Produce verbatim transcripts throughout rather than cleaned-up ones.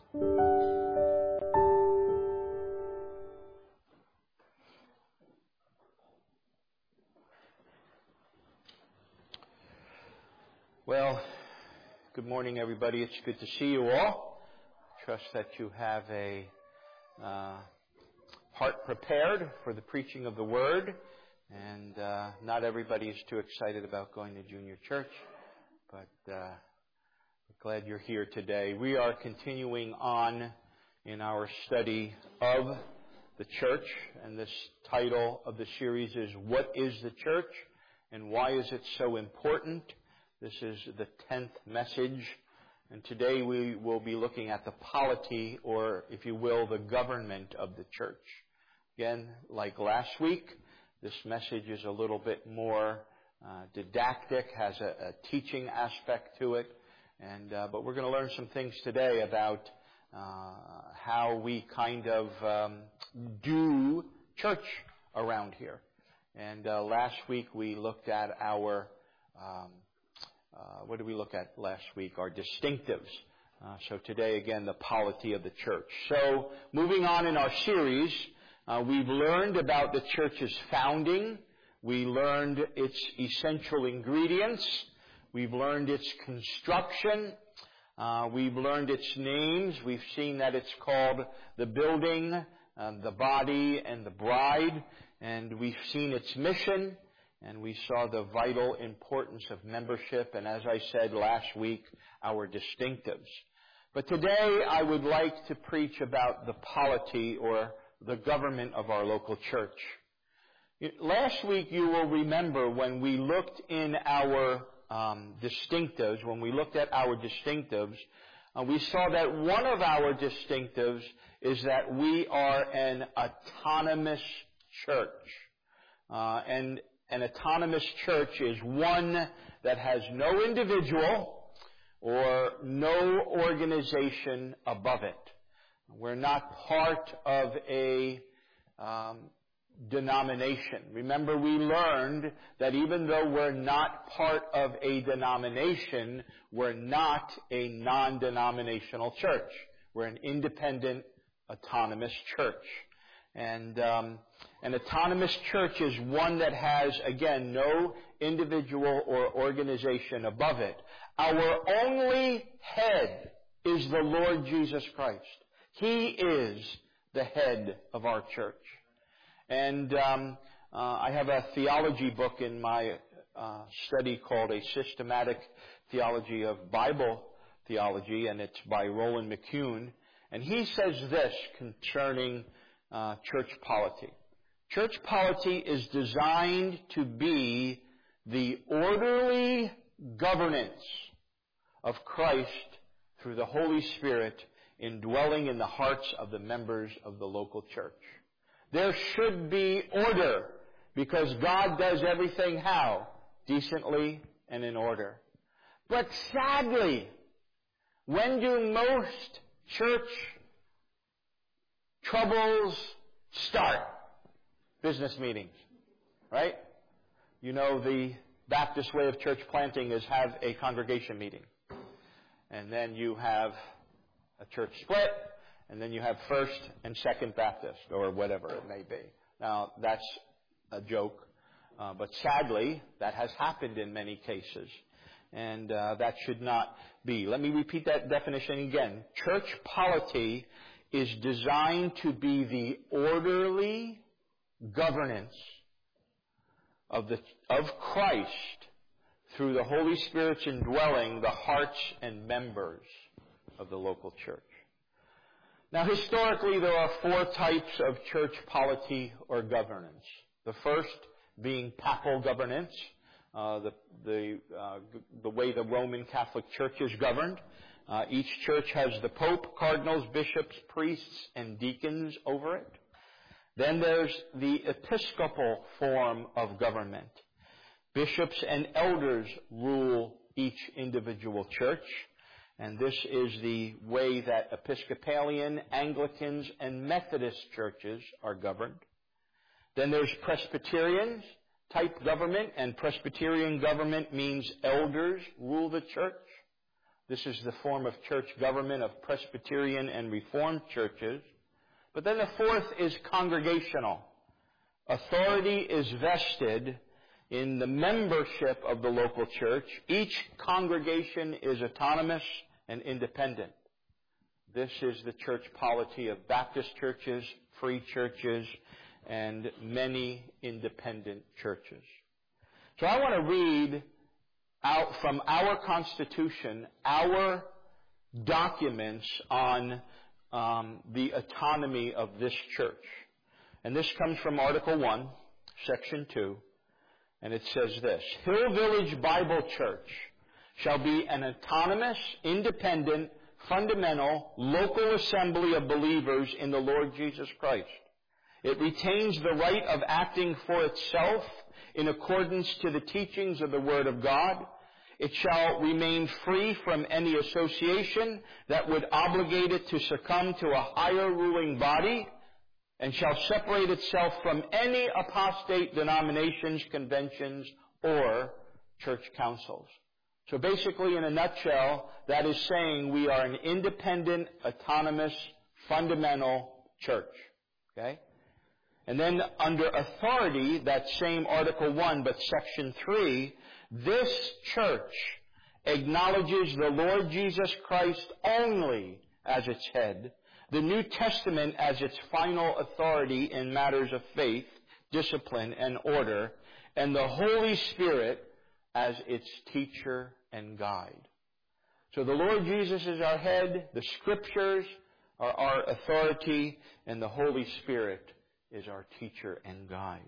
Well, good morning, everybody. It's good to see you all. Trust that you have a uh, heart prepared for the preaching of the Word. And uh, not everybody is too excited about going to junior church, but uh, glad you're here today. We are continuing on in our study of the church, and this title of the series is What is the Church and Why is it so important? This is the tenth message, and today we will be looking at the polity, or if you will, the government of the church. Again, like last week, this message is a little bit more uh, didactic, has a, a teaching aspect to it, and uh, but we're going to learn some things today about uh, how we kind of um, do church around here. And uh, last week we looked at our um, Uh, what did we look at last week? Our distinctives. Uh, so today, again, the polity of the church. So, moving on in our series, uh, we've learned about the church's founding. We learned its essential ingredients. We've learned its construction. Uh, we've learned its names. We've seen that it's called the building, uh, the body, and the bride. And we've seen its mission. And we saw the vital importance of membership, and as I said last week, our distinctives. But today I would like to preach about the polity or the government of our local church. Last week you will remember when we looked in our um, distinctives, when we looked at our distinctives, uh, we saw that one of our distinctives is that we are an autonomous church. Uh, and An autonomous church is one that has no individual or no organization above it. We're not part of a um, denomination. Remember, we learned that even though we're not part of a denomination, we're not a non-denominational church. We're an independent, autonomous church. And um, an autonomous church is one that has, again, no individual or organization above it. Our only head is the Lord Jesus Christ. He is the head of our church. And um, uh, I have a theology book in my uh, study called A Systematic Theology of Bible Theology, and it's by Roland McCune. And he says this concerning Uh, church polity. Church polity is designed to be the orderly governance of Christ through the Holy Spirit indwelling in the hearts of the members of the local church. There should be order because God does everything how? Decently and in order. But sadly, when do most church troubles start? Business meetings, right? You know, the Baptist way of church planting is have a congregation meeting. And then you have a church split, and then you have First and Second Baptist, or whatever it may be. Now, that's a joke, uh, but sadly, that has happened in many cases. And uh, that should not be. Let me repeat that definition again. Church polity is designed to be the orderly governance of the of Christ through the Holy Spirit's indwelling the hearts and members of the local church. Now, historically, there are four types of church polity or governance. The first being papal governance, uh, the the uh, the way the Roman Catholic Church is governed. Uh, each church has the Pope, cardinals, bishops, priests, and deacons over it. Then there's the episcopal form of government. Bishops and elders rule each individual church. And this is the way that Episcopalian, Anglicans, and Methodist churches are governed. Then there's Presbyterian type government, and Presbyterian government means elders rule the church. This is the form of church government of Presbyterian and Reformed churches. But then the fourth is congregational. Authority is vested in the membership of the local church. Each congregation is autonomous and independent. This is the church polity of Baptist churches, free churches, and many independent churches. So I want to read out from our Constitution, our documents on um, the autonomy of this church. And this comes from Article one, Section two. And it says this: Hill Village Bible Church shall be an autonomous, independent, fundamental, local assembly of believers in the Lord Jesus Christ. It retains the right of acting for itself in accordance to the teachings of the Word of God. It shall remain free from any association that would obligate it to succumb to a higher ruling body, and shall separate itself from any apostate denominations, conventions, or church councils. So basically, in a nutshell, that is saying we are an independent, autonomous, fundamental church. Okay? And then under authority, that same Article one, but Section three, this church acknowledges the Lord Jesus Christ only as its head, the New Testament as its final authority in matters of faith, discipline, and order, and the Holy Spirit as its teacher and guide. So the Lord Jesus is our head, the Scriptures are our authority, and the Holy Spirit is our teacher and guide.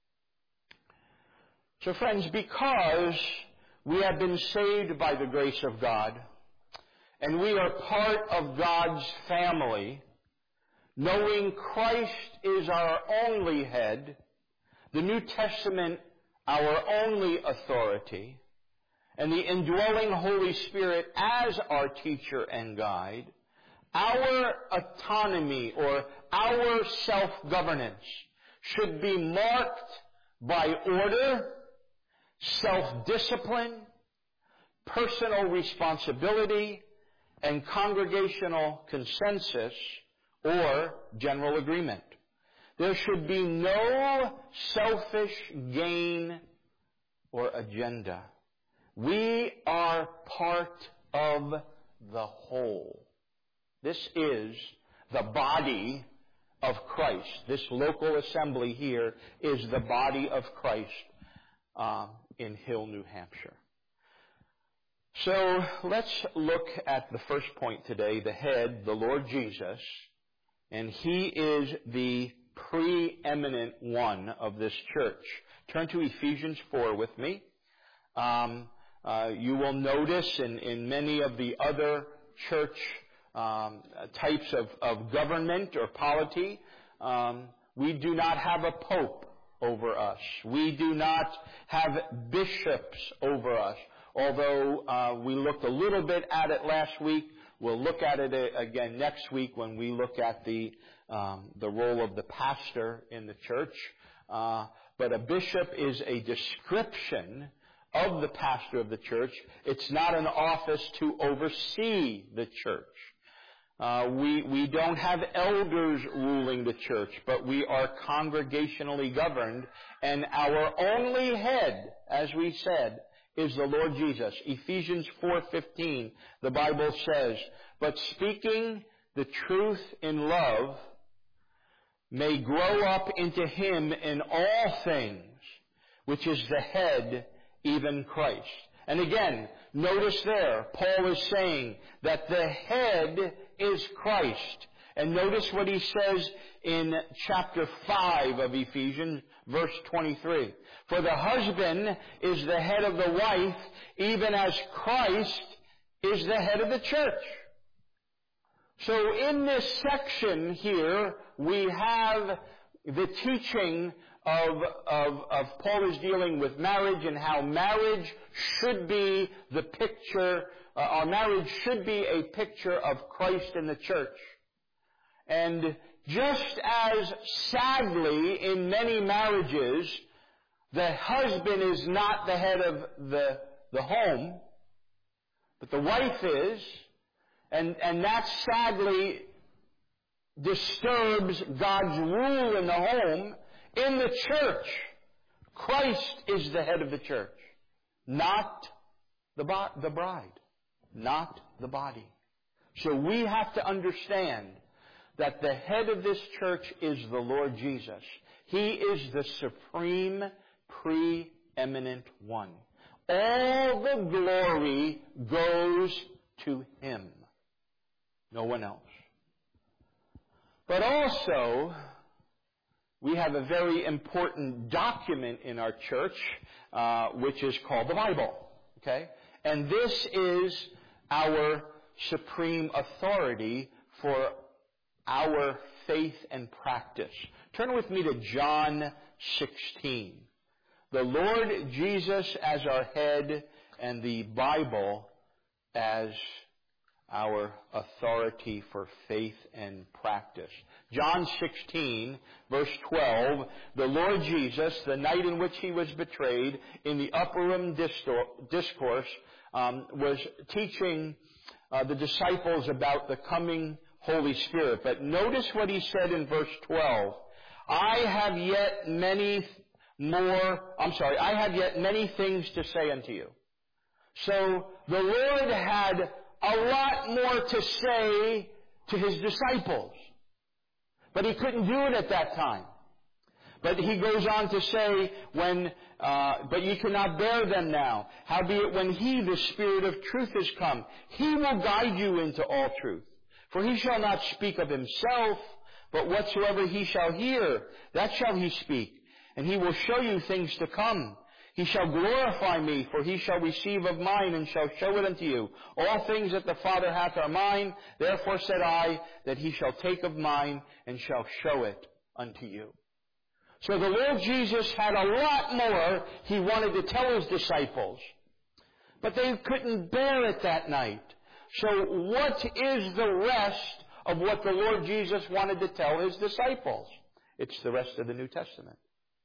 So friends, because we have been saved by the grace of God, and we are part of God's family, knowing Christ is our only head, the New Testament our only authority, and the indwelling Holy Spirit as our teacher and guide, our autonomy or our self-governance should be marked by order, self-discipline, personal responsibility, and congregational consensus or general agreement. There should be no selfish gain or agenda. We are part of the whole. This is the body of Christ. This local assembly here is the body of Christ uh, in Hill, New Hampshire. So let's look at the first point today, the head, the Lord Jesus, and He is the preeminent one of this church. Turn to Ephesians four with me. Um, uh, you will notice in, in many of the other church um, types of, of government or polity, um, we do not have a pope over us. We do not have bishops over us. Although uh, we looked a little bit at it last week, we'll look at it again next week when we look at the um, the role of the pastor in the church. Uh, but a bishop is a description of the pastor of the church. It's not an office to oversee the church. Uh, we we don't have elders ruling the church, but we are congregationally governed, and our only head, as we said, is the Lord Jesus. Ephesians four fifteen, the Bible says, "But speaking the truth in love may grow up into Him in all things, which is the head, even Christ." And again, notice there, Paul is saying that the head is Christ. And notice what he says in chapter five of Ephesians, verse twenty-three. "For the husband is the head of the wife, even as Christ is the head of the church." So in this section here, we have the teaching of, of, of Paul is dealing with marriage and how marriage should be the picture, uh, our marriage should be a picture of Christ in the church. And just as sadly in many marriages, the husband is not the head of the, the home, But the wife is, and, and that sadly disturbs God's rule in the home. In the church, Christ is the head of the church, not the, bo- the bride, not the body. So we have to understand that the head of this church is the Lord Jesus. He is the supreme, preeminent one. All the glory goes to Him, no one else. But also, we have a very important document in our church, uh, which is called the Bible. Okay? And this is our supreme authority for our faith and practice. Turn with me to John sixteen. The Lord Jesus as our head and the Bible as our authority for faith and practice. John sixteen, verse twelve, the Lord Jesus, the night in which He was betrayed, in the upper room discourse, um, was teaching uh, the disciples about the coming Holy Spirit. But notice what He said in verse twelve. I have yet many more, I'm sorry, I have yet many things to say unto you. So the Lord had a lot more to say to His disciples. But He couldn't do it at that time. But He goes on to say, when, uh, but ye cannot bear them now. Howbeit when He, the Spirit of truth, is come, He will guide you into all truth. For He shall not speak of Himself, but whatsoever He shall hear, that shall He speak. And He will show you things to come. He shall glorify me, for He shall receive of mine, and shall show it unto you. All things that the Father hath are mine. Therefore said I, that He shall take of mine, and shall show it unto you. So the Lord Jesus had a lot more He wanted to tell His disciples. But they couldn't bear it that night. So what is the rest of what the Lord Jesus wanted to tell His disciples? It's the rest of the New Testament.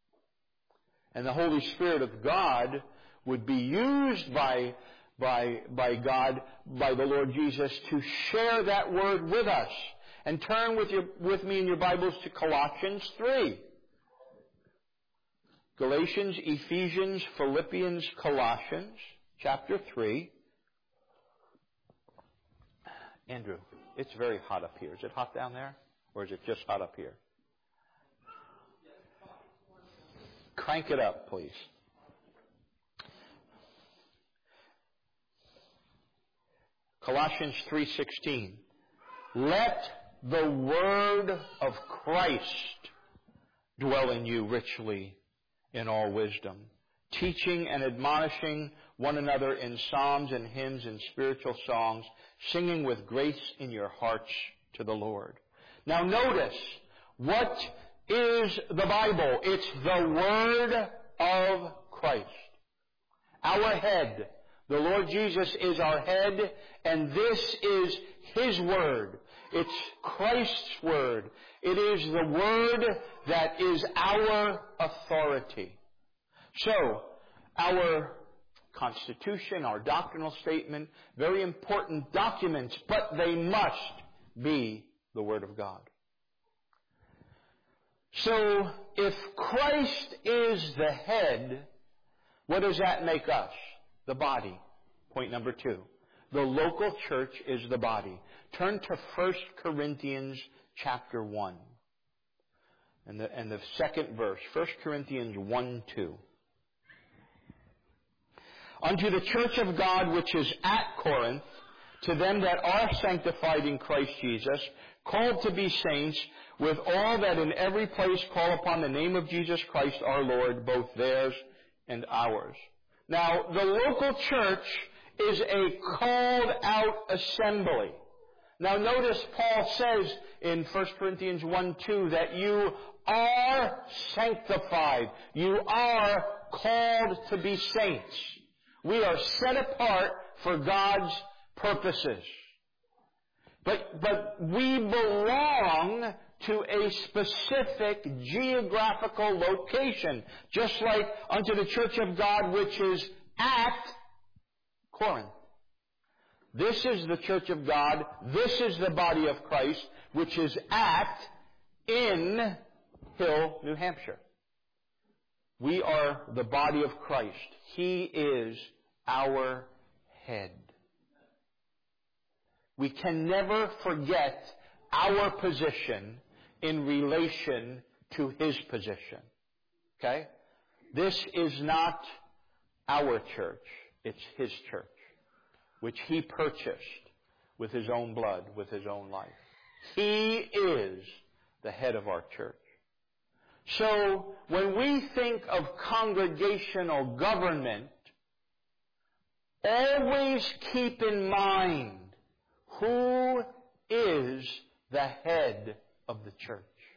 And the Holy Spirit of God would be used by, by, by God, by the Lord Jesus, to share that word with us. And turn with, your, with me in your Bibles to Colossians three. Galatians, Ephesians, Philippians, Colossians, chapter three. Andrew, it's very hot up here. Is it hot down there? Or is it just hot up here? Crank it up, please. Colossians three sixteen. Let the word of Christ dwell in you richly in all wisdom, teaching and admonishing one another in psalms and hymns and spiritual songs, singing with grace in your hearts to the Lord. Now notice, what is the Bible? It's the Word of Christ. Our head. The Lord Jesus is our head, and this is His Word. It's Christ's Word. It is the Word that is our authority. So, our Constitution, our doctrinal statement, very important documents, but they must be the Word of God. So, if Christ is the head, what does that make us? The body. Point number two. The local church is the body. Turn to First Corinthians chapter one. And the, and the second verse. First Corinthians one two. Unto the church of God which is at Corinth, to them that are sanctified in Christ Jesus, called to be saints, with all that in every place call upon the name of Jesus Christ our Lord, both theirs and ours. Now, the local church is a called out assembly. Now notice Paul says in First Corinthians one two that you are sanctified. You are called to be saints. We are set apart for God's purposes. But, but we belong to a specific geographical location, just like unto the church of God which is at Corinth. This is the church of God. This is the body of Christ, which is at in Hill, New Hampshire. We are the body of Christ. He is our head. We can never forget our position in relation to His position. Okay? This is not our church. It's His church, which He purchased with His own blood, with His own life. He is the head of our church. So, when we think of congregational government, always keep in mind who is the head of the church.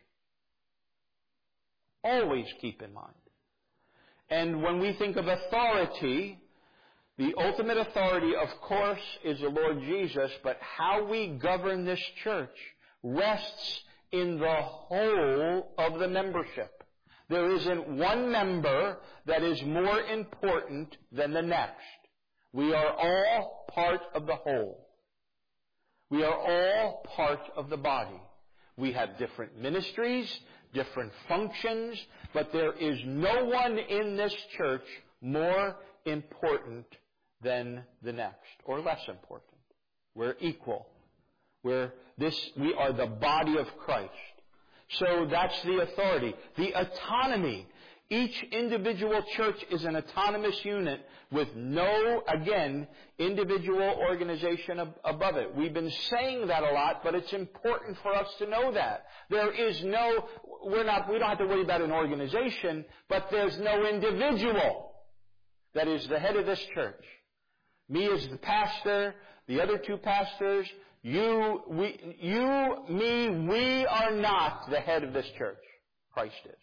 Always keep in mind. And when we think of authority, the ultimate authority, of course, is the Lord Jesus, but how we govern this church rests in the whole of the membership. There isn't one member that is more important than the next. We are all part of the whole. We are all part of the body. We have different ministries, different functions, but there is no one in this church more important than the next, or less important. We're equal. We're this, we are the body of Christ. So that's the authority. The autonomy. Each individual church is an autonomous unit with no, again, individual organization ab- above it. We've been saying that a lot, but it's important for us to know that. There is no, we're not, we don't have to worry about an organization, but there's no individual that is the head of this church. Me as the pastor, the other two pastors, you, we, you, me, we are not the head of this church. Christ is.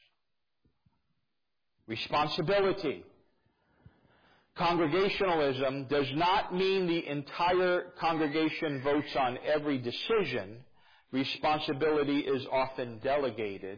Responsibility. Congregationalism does not mean the entire congregation votes on every decision. Responsibility is often delegated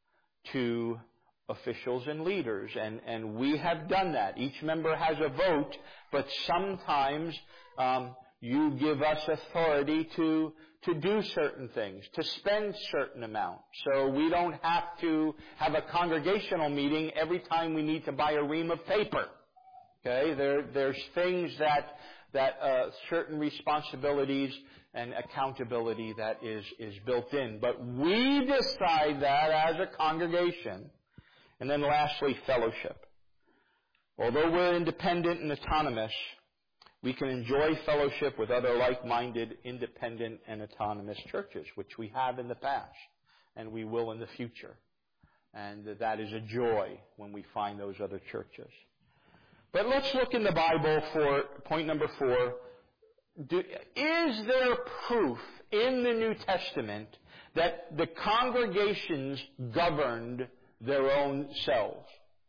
to officials and leaders, and, and we have done that. Each member has a vote, but sometimes um, you give us authority to to do certain things, to spend certain amounts. So we don't have to have a congregational meeting every time we need to buy a ream of paper. Okay, there there's things that that uh, certain responsibilities and accountability that is is built in, but we decide that as a congregation. And then lastly, fellowship. Although we're independent and autonomous, we can enjoy fellowship with other like-minded, independent, and autonomous churches, which we have in the past, and we will in the future. And that is a joy when we find those other churches. But let's look in the Bible for point number four. Do, is there proof in the New Testament that the congregations governed their own selves?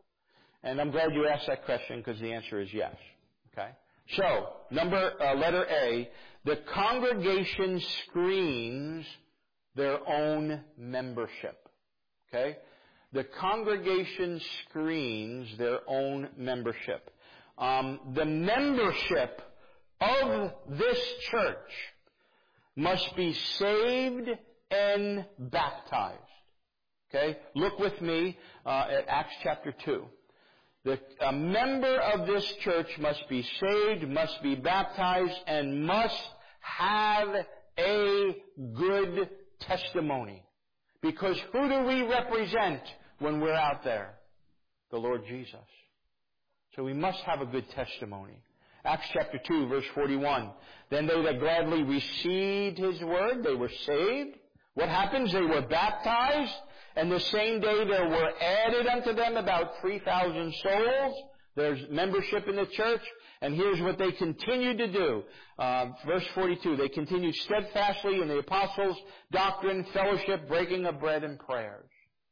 And I'm glad you asked that question, because the answer is yes. Okay? So, number, uh, letter A, the congregation screens their own membership. Okay? The congregation screens their own membership. Um, the membership of this church must be saved and baptized. Okay? Look with me uh, at Acts chapter two. The, a member of this church must be saved, must be baptized, and must have a good testimony. Because who do we represent when we're out there? The Lord Jesus. So we must have a good testimony. Acts chapter two, verse forty-one. Then they that gladly received His word, they were saved. What happens? They were baptized. And the same day there were added unto them about three thousand souls. There's membership in the church. And here's what they continued to do. Uh, verse forty-two, they continued steadfastly in the apostles' doctrine, fellowship, breaking of bread, and prayers.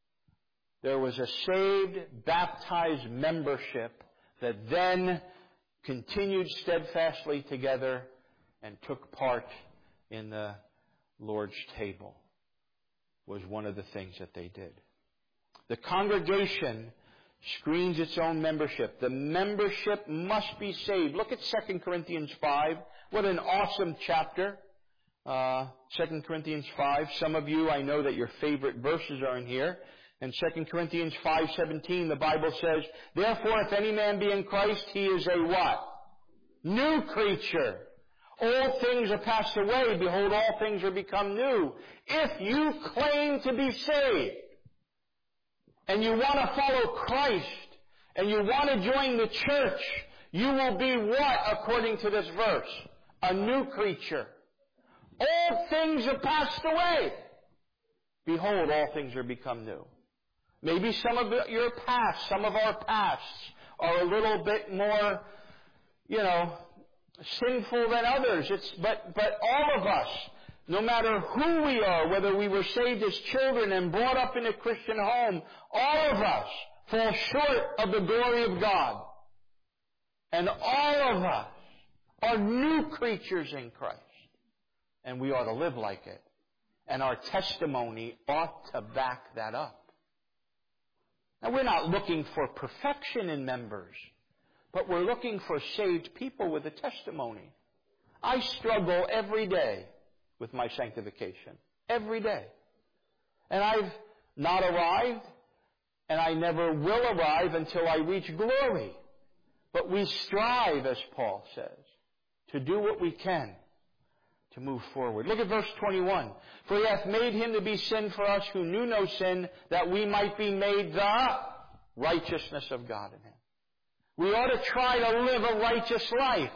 There was a saved, baptized membership that then continued steadfastly together and took part in the Lord's table. Was one of the things that they did. The congregation screens its own membership. The membership must be saved. Look at Second Corinthians five. What an awesome chapter. Uh, Second Corinthians five. Some of you, I know that your favorite verses are in here. In Second Corinthians five seventeen, the Bible says, "Therefore, if any man be in Christ, he is a" what? "New creature. All things are passed away. Behold, all things are become new." If you claim to be saved, and you want to follow Christ, and you want to join the church, you will be what, according to this verse? A new creature. All things are passed away. Behold, all things are become new. Maybe some of your past, some of our pasts are a little bit more, you know, sinful than others. It's, but, but all of us, no matter who we are, whether we were saved as children and brought up in a Christian home, all of us fall short of the glory of God. And all of us are new creatures in Christ. And we ought to live like it. And our testimony ought to back that up. Now, we're not looking for perfection in members, but we're looking for saved people with a testimony. I struggle every day with my sanctification. Every day. And I've not arrived, and I never will arrive until I reach glory. But we strive, as Paul says, to do what we can to move forward. Look at verse twenty-one. "For he hath made him to be sin for us who knew no sin, that we might be made the righteousness of God in him." We ought to try to live a righteous life.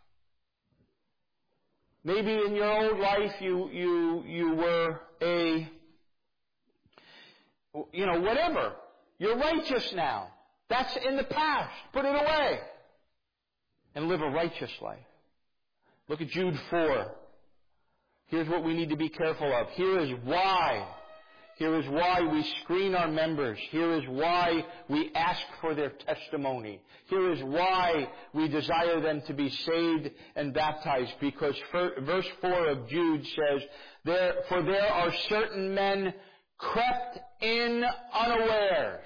Maybe in your old life you, you, you were a, you know, whatever. You're righteous now. That's in the past. Put it away. And live a righteous life. Look at Jude four. Here's what we need to be careful of. Here is why. Here is why we screen our members. Here is why we ask for their testimony. Here is why we desire them to be saved and baptized. Because verse four of Jude says, there, "For there are certain men crept in unawares,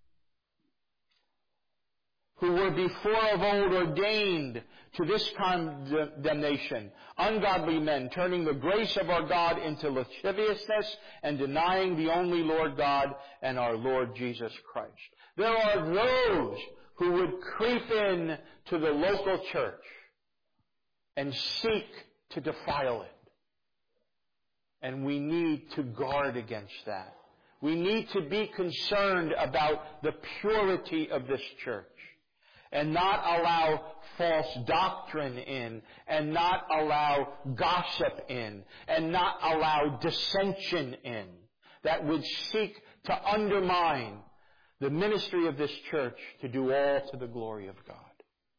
who were before of old ordained to this condemnation, ungodly men, turning the grace of our God into lasciviousness and denying the only Lord God and our Lord Jesus Christ." There are those who would creep in to the local church and seek to defile it. And we need to guard against that. We need to be concerned about the purity of this church. And not allow false doctrine in, and not allow gossip in, and not allow dissension in, that would seek to undermine the ministry of this church to do all to the glory of God.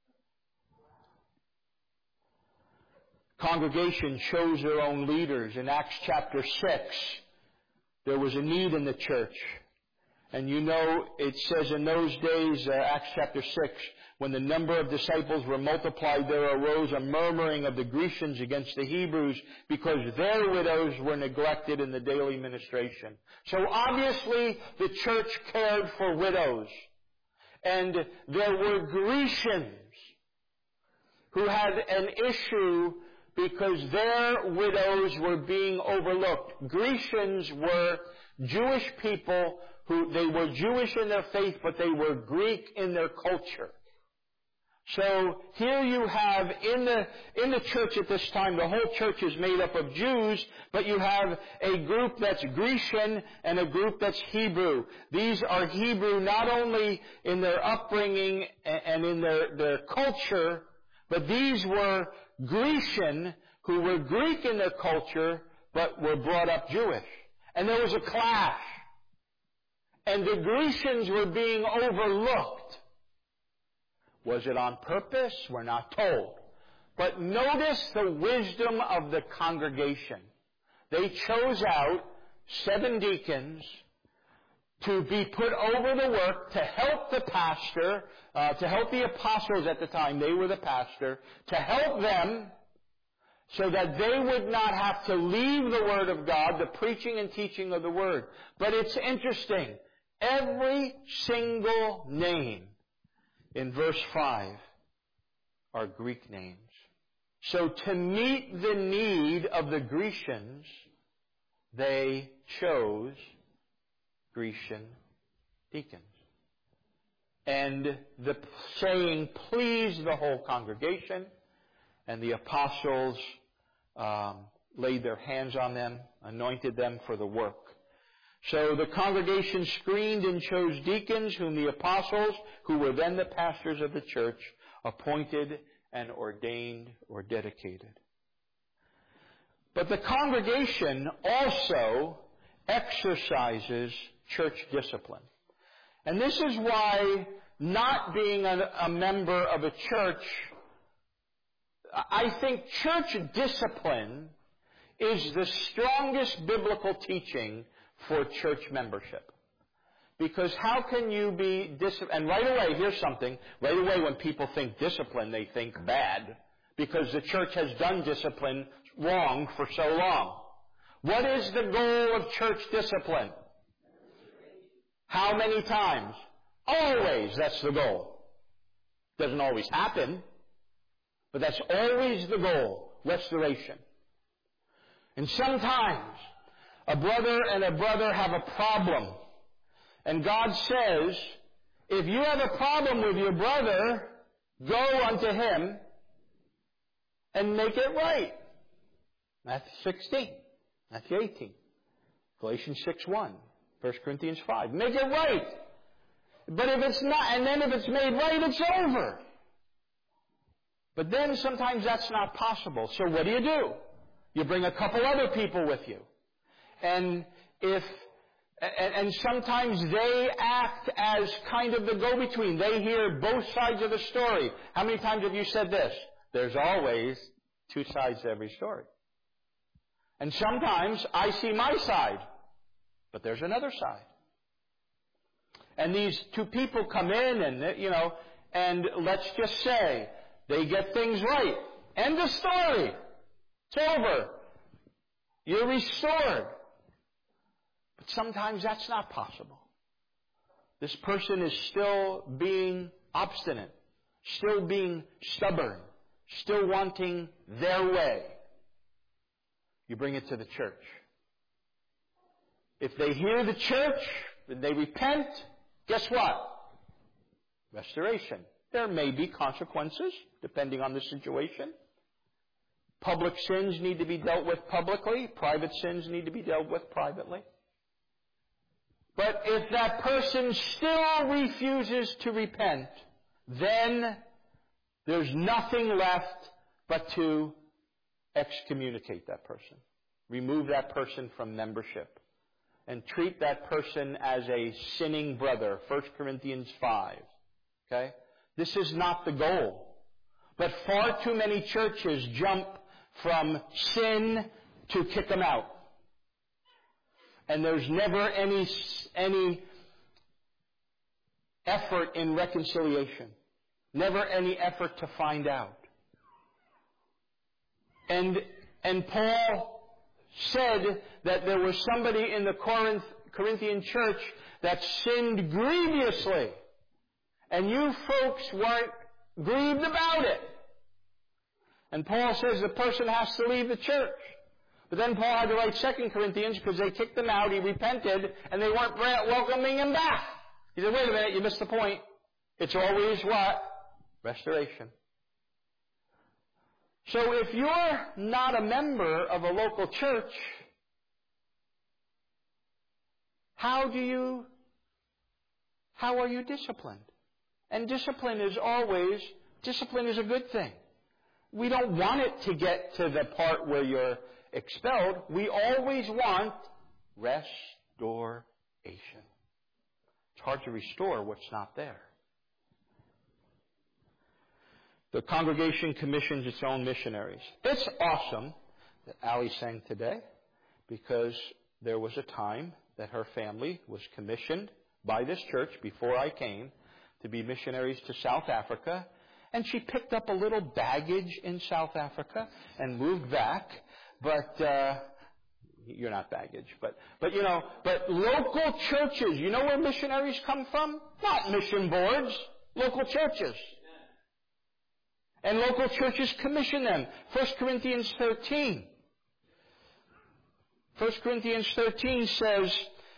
Congregation chose their own leaders. In Acts chapter six, there was a need in the church. And you know, it says in those days, uh, Acts chapter six, when the number of disciples were multiplied, there arose a murmuring of the Grecians against the Hebrews because their widows were neglected in the daily ministration. So obviously the church cared for widows. And there were Grecians who had an issue because their widows were being overlooked. Grecians were Jewish people who, they were Jewish in their faith, but they were Greek in their culture. So here you have in the, in the church at this time, the whole church is made up of Jews, but you have a group that's Grecian and a group that's Hebrew. These are Hebrew not only in their upbringing and in their, their culture, but these were Grecian who were Greek in their culture, but were brought up Jewish. And there was a clash. And the Grecians were being overlooked. Was it on purpose? We're not told. But notice the wisdom of the congregation. They chose out seven deacons to be put over the work to help the pastor, uh, to help the apostles at the time, they were the pastor, to help them so that they would not have to leave the Word of God, the preaching and teaching of the Word. But it's interesting. Every single name in verse five are Greek names. So to meet the need of the Grecians, they chose Grecian deacons. And the saying pleased the whole congregation, and the apostles um, laid their hands on them, anointed them for the work. So the congregation screened and chose deacons, whom the apostles, who were then the pastors of the church, appointed and ordained or dedicated. But the congregation also exercises church discipline. And this is why not being a, a member of a church, I think church discipline is the strongest biblical teaching for church membership. Because how can you be disciplined? And right away, here's something. Right away when people think discipline, they think bad. Because the church has done discipline wrong for so long. What is the goal of church discipline? How many times? Always, that's the goal. Doesn't always happen, but that's always the goal. Restoration. And sometimes a brother and a brother have a problem. And God says, if you have a problem with your brother, go unto him and make it right. Matthew sixteen. Matthew eighteen. Galatians six one. First Corinthians five. Make it right. But if it's not, and then if it's made right, it's over. But then sometimes that's not possible. So what do you do? You bring a couple other people with you. And if, and, and sometimes they act as kind of the go-between. They hear both sides of the story. How many times have you said this? There's always two sides to every story. And sometimes I see my side, but there's another side. And these two people come in and, you know, and let's just say they get things right. End of story. It's over. You're restored. But sometimes that's not possible. This person is still being obstinate, still being stubborn, still wanting their way. You bring it to the church. If they hear the church and they repent, guess what? Restoration. There may be consequences, depending on the situation. Public sins need to be dealt with publicly. Private sins need to be dealt with privately. But if that person still refuses to repent, then there's nothing left but to excommunicate that person. Remove that person from membership. And treat that person as a sinning brother. First Corinthians five. Okay? This is not the goal. But far too many churches jump from sin to kick them out. And there's never any, any effort in reconciliation. Never any effort to find out. And, and Paul said that there was somebody in the Corinth, Corinthian church that sinned grievously. And you folks weren't grieved about it. And Paul says the person has to leave the church. But then Paul had to write Second Corinthians because they kicked him out, he repented, and they weren't welcoming him back. He said, wait a minute, you missed the point. It's always what? Restoration. So if you're not a member of a local church, how do you, how are you disciplined? And discipline is always, discipline is a good thing. We don't want it to get to the part where you're expelled. We always want restoration. It's hard to restore what's not there. The congregation commissions its own missionaries. It's awesome that Allie sang today because there was a time that her family was commissioned by this church before I came to be missionaries to South Africa. And she picked up a little baggage in South Africa and moved back. But, uh, you're not baggage, but, but you know, but local churches, you know where missionaries come from? Not mission boards, local churches. And local churches commission them. First Corinthians thirteen. First Corinthians thirteen says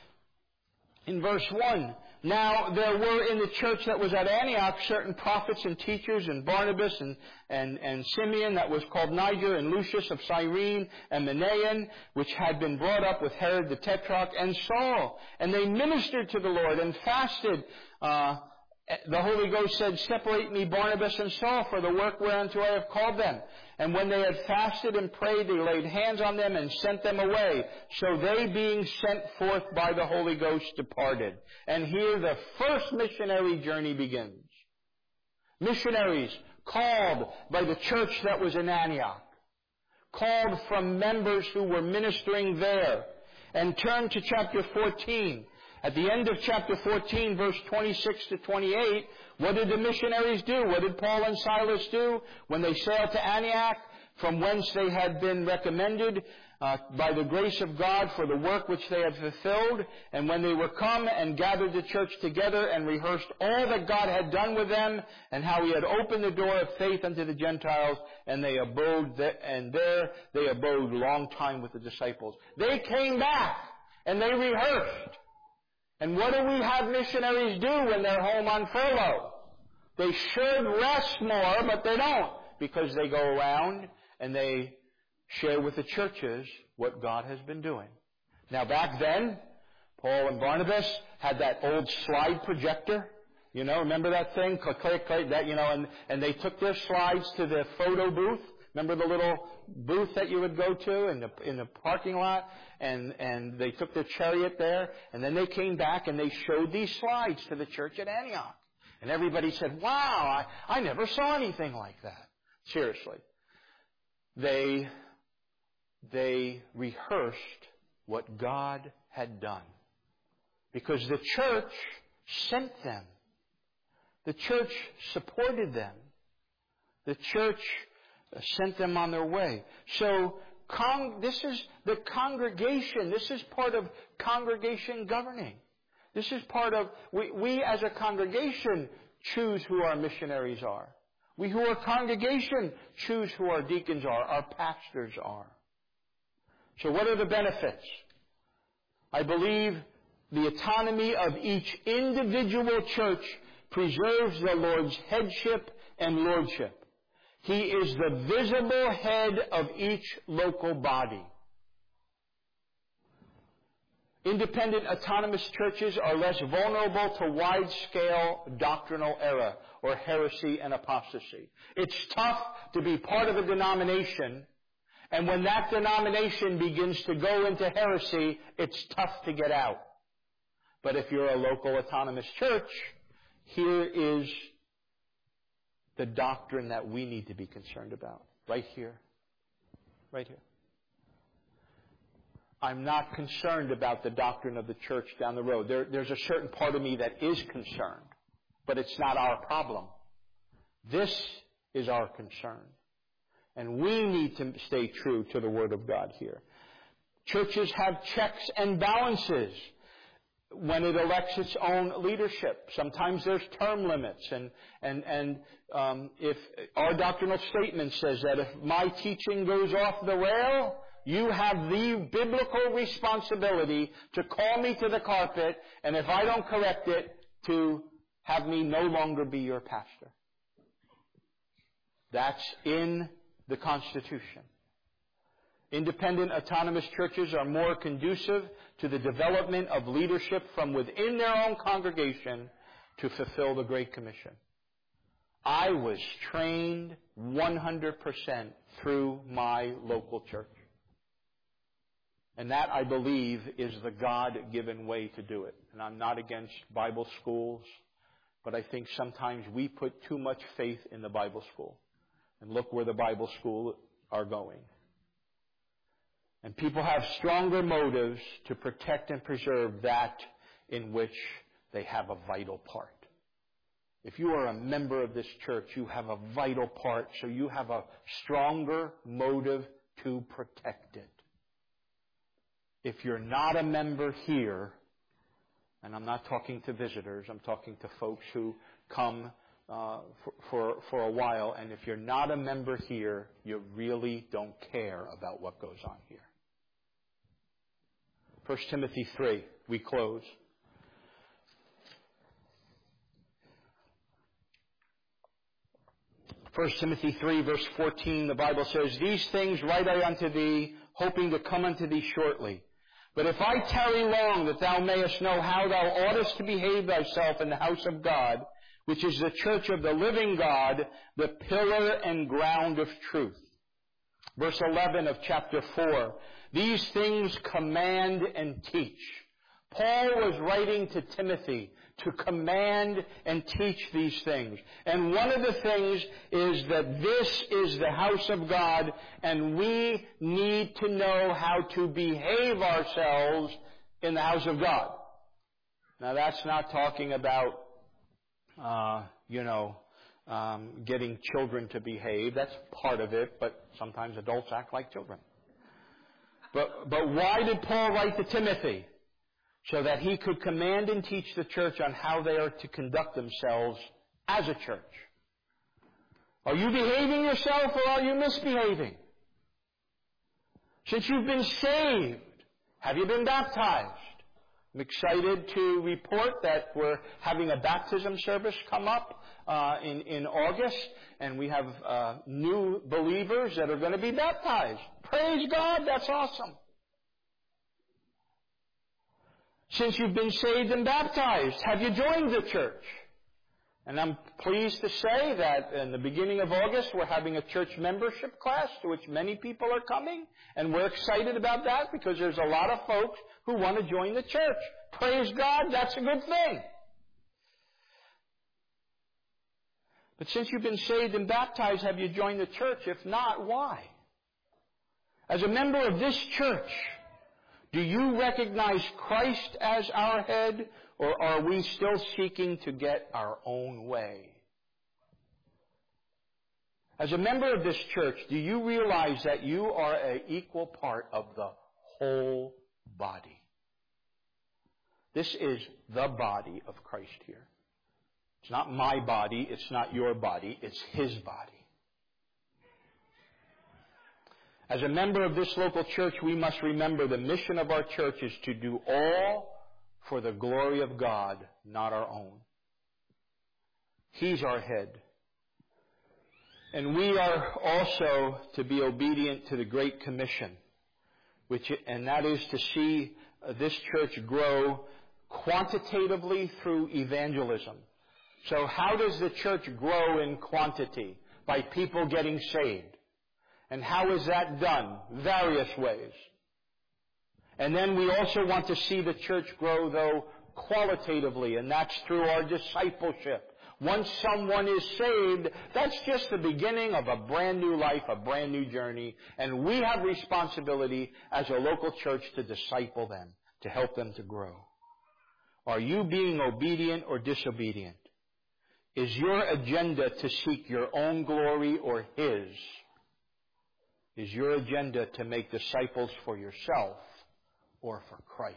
in verse one, "Now there were in the church that was at Antioch certain prophets and teachers, and Barnabas and, and, and Simeon that was called Niger, and Lucius of Cyrene, and Manaen, which had been brought up with Herod the Tetrarch, and Saul. And they ministered to the Lord and fasted. Uh, the Holy Ghost said, Separate me Barnabas and Saul for the work whereunto I have called them. And when they had fasted and prayed, they laid hands on them and sent them away. So they, being sent forth by the Holy Ghost, departed." And here the first missionary journey begins. Missionaries called by the church that was in Antioch. Called from members who were ministering there. And turn to chapter fourteen. At the end of chapter fourteen, verse twenty-six to twenty-eight, what did the missionaries do? What did Paul and Silas do when they sailed to Antioch, from whence they had been recommended uh, by the grace of God for the work which they had fulfilled? And when they were come and gathered the church together and rehearsed all that God had done with them, and how He had opened the door of faith unto the Gentiles, and they abode there, and there they abode long time with the disciples. They came back and they rehearsed. And what do we have missionaries do when they're home on furlough? They should rest more, but they don't, because they go around and they share with the churches what God has been doing. Now back then, Paul and Barnabas had that old slide projector. You know, remember that thing? Click, click, click, that, you know, and, and they took their slides to the photo booth. Remember the little booth that you would go to in the in the parking lot? And and they took their chariot there, and then they came back and they showed these slides to the church at Antioch. And everybody said, "Wow, I, I never saw anything like that." Seriously. They they rehearsed what God had done. Because the church sent them. The church supported them. The church sent them on their way. So con- this is the congregation. This is part of congregation governing. This is part of, we, we as a congregation choose who our missionaries are. We who are congregation choose who our deacons are, our pastors are. So what are the benefits? I believe the autonomy of each individual church preserves the Lord's headship and lordship. He is the visible head of each local body. Independent autonomous churches are less vulnerable to wide-scale doctrinal error or heresy and apostasy. It's tough to be part of a denomination, and when that denomination begins to go into heresy, it's tough to get out. But if you're a local autonomous church, here is the doctrine that we need to be concerned about. Right here. Right here. I'm not concerned about the doctrine of the church down the road. There, there's a certain part of me that is concerned, but it's not our problem. This is our concern. And we need to stay true to the Word of God here. Churches have checks and balances when it elects its own leadership. Sometimes there's term limits, and and and um, if our doctrinal statement says that if my teaching goes off the rail, you have the biblical responsibility to call me to the carpet, and if I don't correct it, to have me no longer be your pastor. That's in the Constitution. Independent autonomous churches are more conducive to the development of leadership from within their own congregation to fulfill the Great Commission. I was trained one hundred percent through my local church. And that, I believe, is the God-given way to do it. And I'm not against Bible schools, but I think sometimes we put too much faith in the Bible school. And look where the Bible school are going. And people have stronger motives to protect and preserve that in which they have a vital part. If you are a member of this church, you have a vital part, so you have a stronger motive to protect it. If you're not a member here, and I'm not talking to visitors, I'm talking to folks who come uh, for, for, for a while, and if you're not a member here, you really don't care about what goes on here. First Timothy three, we close. First Timothy three, verse fourteen, the Bible says, "These things write I unto thee, hoping to come unto thee shortly. But if I tarry long, that thou mayest know how thou oughtest to behave thyself in the house of God, which is the church of the living God, the pillar and ground of truth." Verse eleven of chapter four, "These things command and teach." Paul was writing to Timothy to command and teach these things. And one of the things is that this is the house of God, and we need to know how to behave ourselves in the house of God. Now that's not talking about, uh, you know, um, getting children to behave. That's part of it, but sometimes adults act like children. But, but why did Paul write to Timothy? So that he could command and teach the church on how they are to conduct themselves as a church. Are you behaving yourself or are you misbehaving? Since you've been saved, have you been baptized? I'm excited to report that we're having a baptism service come up uh, in, in August, and we have uh, new believers that are going to be baptized. Praise God, that's awesome. Since you've been saved and baptized, have you joined the church? And I'm pleased to say that in the beginning of August, we're having a church membership class to which many people are coming. And we're excited about that because there's a lot of folks who want to join the church. Praise God, that's a good thing. But since you've been saved and baptized, have you joined the church? If not, why? As a member of this church, do you recognize Christ as our head, or are we still seeking to get our own way? As a member of this church, do you realize that you are an equal part of the whole body? This is the body of Christ here. It's not my body, it's not your body, it's His body. As a member of this local church, we must remember the mission of our church is to do all for the glory of God, not our own. He's our head. And we are also to be obedient to the Great Commission, which, and that is to see this church grow quantitatively through evangelism. So how does the church grow in quantity? By people getting saved. And how is that done? Various ways. And then we also want to see the church grow, though, qualitatively, and that's through our discipleship. Once someone is saved, that's just the beginning of a brand new life, a brand new journey, and we have responsibility as a local church to disciple them, to help them to grow. Are you being obedient or disobedient? Is your agenda to seek your own glory or His? Is your agenda to make disciples for yourself or for Christ?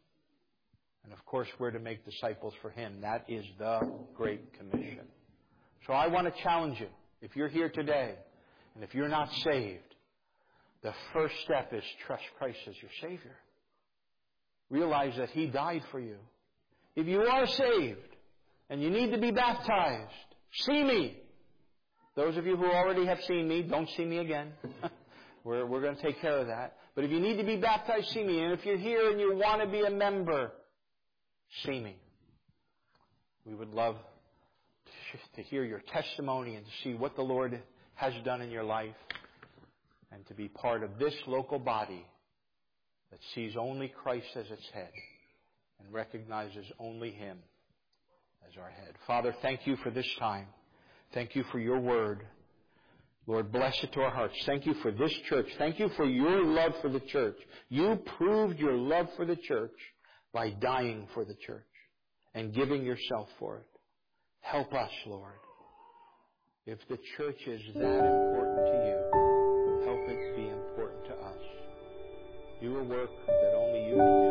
And of course, we're to make disciples for Him. That is the Great Commission. So I want to challenge you. If you're here today, and if you're not saved, the first step is trust Christ as your Savior. Realize that He died for you. If you are saved, and you need to be baptized, see me. Those of you who already have seen me, don't see me again. We're, we're going to take care of that. But if you need to be baptized, see me. And if you're here and you want to be a member, see me. We would love to hear your testimony and to see what the Lord has done in your life and to be part of this local body that sees only Christ as its head and recognizes only Him as our head. Father, thank You for this time. Thank You for Your word. Lord, bless it to our hearts. Thank You for this church. Thank You for Your love for the church. You proved Your love for the church by dying for the church and giving Yourself for it. Help us, Lord. If the church is that important to You, help it be important to us. Do a work that only You can do.